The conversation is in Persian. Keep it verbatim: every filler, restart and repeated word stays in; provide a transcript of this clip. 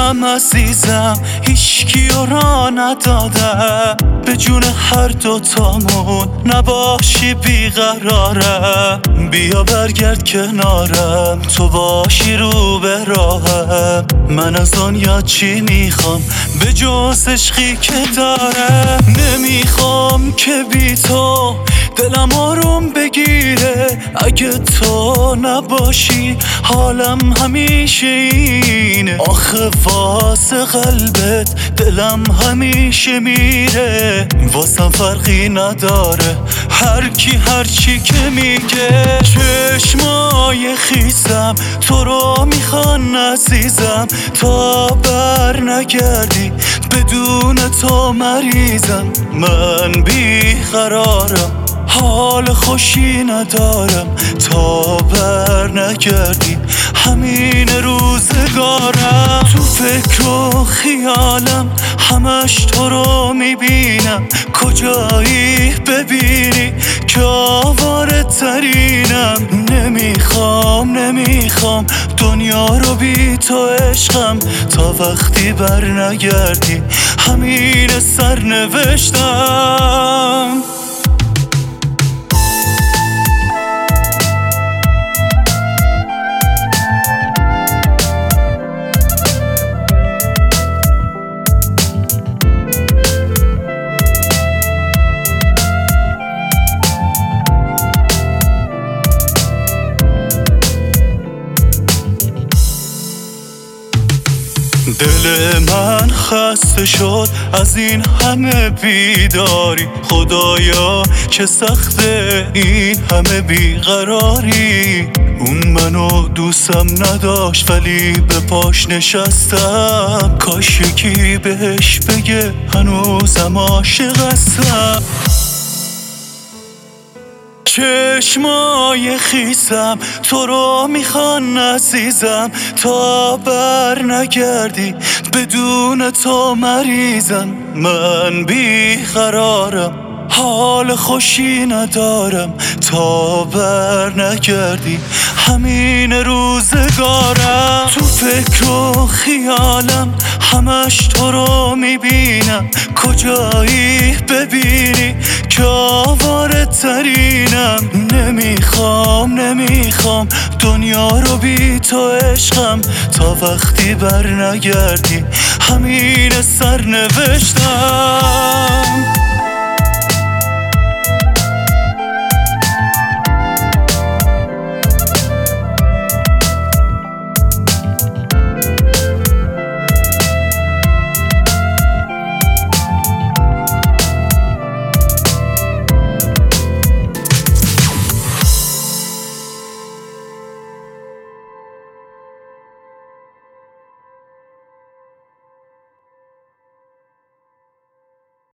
خیسم عزیزم، هیچکی را ندادم، به جون هر دوتامون نباشی بیقرارم. بیا برگرد کنارم، تو باشی رو به راهم. من از آن یاد چی میخوام به جز عشقی که دارم؟ نمیخوام که بی تو دلم آروم بگیره، اگه تو نباشی حالم همیشه اینه. آخه واسه قلبت دلم همیشه میره، واسم فرقی نداره هر کی هر چی که میگه. چشمای خیسم تو رو میخوان عزیزم، تا بر نگردی بدون تو مریضم. من بیقرارم، حال خوشی ندارم، تا بر نگردی همین روزگارم. تو فکر و خیالم همش تو رو میبینم، کجایی ببینی که آواره ترینم. نمیخوام نمیخوام دنیا رو بی تو عشقم، تا وقتی بر نگردی همین سرنوشتم. دل من خسته شد از این همه بیداری، خدایا چه سخته این همه بیقراری. اون منو دوستم نداشت ولی به پاش نشستم، کاش یکی بهش بگه هنوزم عاشق هستم. چشمای خیسم تو رو میخوان عزیزم، تا بر نگردی بدون تو مریضم. من بیقرارم، حال خوشی ندارم، تا بر نگردی همین روزگارم. تو فکر و خیالم همش تو رو میبینم، کجایی ببینی که آواره ترینم. نمیخوام نمیخوام دنیا رو بی تو عشقم، تا وقتی بر نگردی همین سرنوشتم.